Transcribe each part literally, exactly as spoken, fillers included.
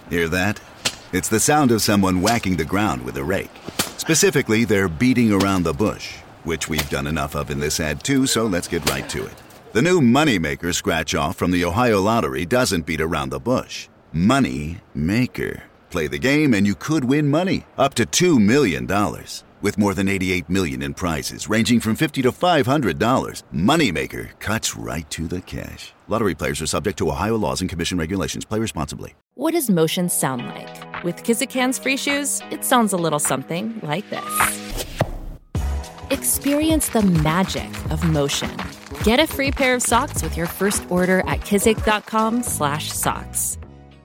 Hear that? It's the sound of someone whacking the ground with a rake. Specifically, they're beating around the bush, which we've done enough of in this ad too, so let's get right to it. The new Moneymaker scratch-off from the Ohio Lottery doesn't beat around the bush. Money Maker. Play the game and you could win money, up to two million dollars. With more than eighty-eight million dollars in prizes, ranging from fifty dollars to five hundred dollars. Moneymaker cuts right to the cash. Lottery players are subject to Ohio laws and commission regulations. Play responsibly. What does motion sound like? With Kizikans free shoes, it sounds a little something like this. Experience the magic of motion. Get a free pair of socks with your first order at kizik.com slash socks.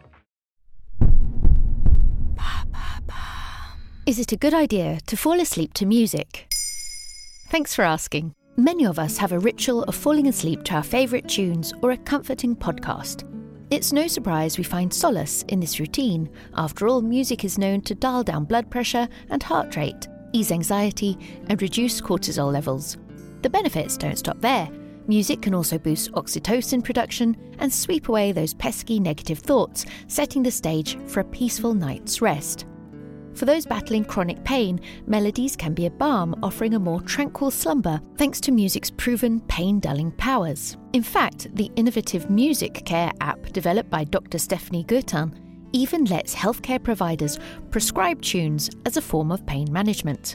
Is it a good idea to fall asleep to music? Thanks for asking. Many of us have a ritual of falling asleep to our favourite tunes or a comforting podcast. It's no surprise we find solace in this routine. After all, music is known to dial down blood pressure and heart rate, ease anxiety, and reduce cortisol levels. The benefits don't stop there. Music can also boost oxytocin production and sweep away those pesky negative thoughts, setting the stage for a peaceful night's rest. For those battling chronic pain, melodies can be a balm, offering a more tranquil slumber thanks to music's proven pain-dulling powers. In fact, the innovative Music Care app developed by Doctor Stephanie Guertin even lets healthcare providers prescribe tunes as a form of pain management.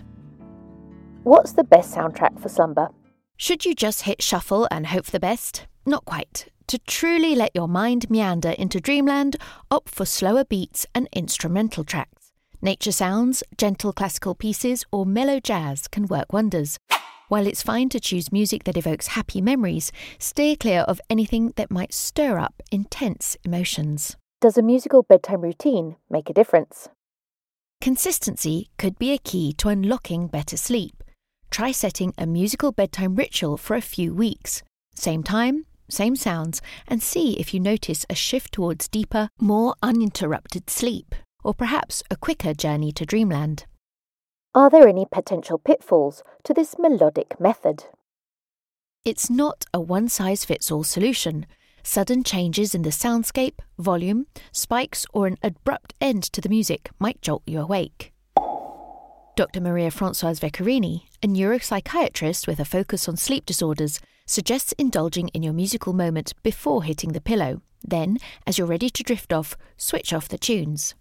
What's the best soundtrack for slumber? Should you just hit shuffle and hope for the best? Not quite. To truly let your mind meander into dreamland, opt for slower beats and instrumental tracks. Nature sounds, gentle classical pieces, or mellow jazz can work wonders. While it's fine to choose music that evokes happy memories, steer clear of anything that might stir up intense emotions. Does a musical bedtime routine make a difference? Consistency could be a key to unlocking better sleep. Try setting a musical bedtime ritual for a few weeks. Same time, same sounds, and see if you notice a shift towards deeper, more uninterrupted sleep. Or perhaps a quicker journey to dreamland. Are there any potential pitfalls to this melodic method? It's not a one-size-fits-all solution. Sudden changes in the soundscape, volume, spikes, or an abrupt end to the music might jolt you awake. Doctor Maria Françoise Vecchiarini, a neuropsychiatrist with a focus on sleep disorders, suggests indulging in your musical moment before hitting the pillow. Then, as you're ready to drift off, switch off the tunes.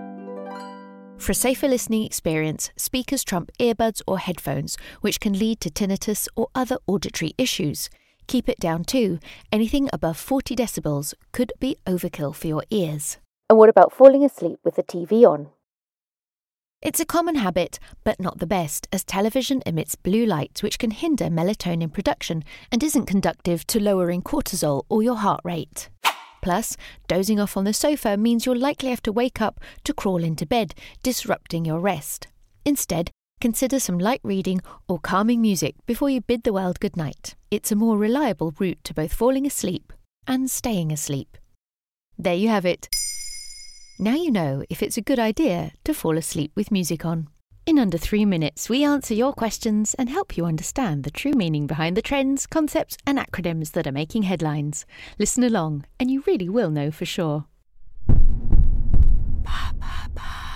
For a safer listening experience, speakers trump earbuds or headphones, which can lead to tinnitus or other auditory issues. Keep it down too. Anything above forty decibels could be overkill for your ears. And what about falling asleep with the T V on? It's a common habit, but not the best, as television emits blue light which can hinder melatonin production and isn't conducive to lowering cortisol or your heart rate. Plus, dozing off on the sofa means you'll likely have to wake up to crawl into bed, disrupting your rest. Instead, consider some light reading or calming music before you bid the world goodnight. It's a more reliable route to both falling asleep and staying asleep. There you have it. Now you know if it's a good idea to fall asleep with music on. In under three minutes, we answer your questions and help you understand the true meaning behind the trends, concepts, and acronyms that are making headlines. Listen along, and you really will know for sure. Ba, ba, ba.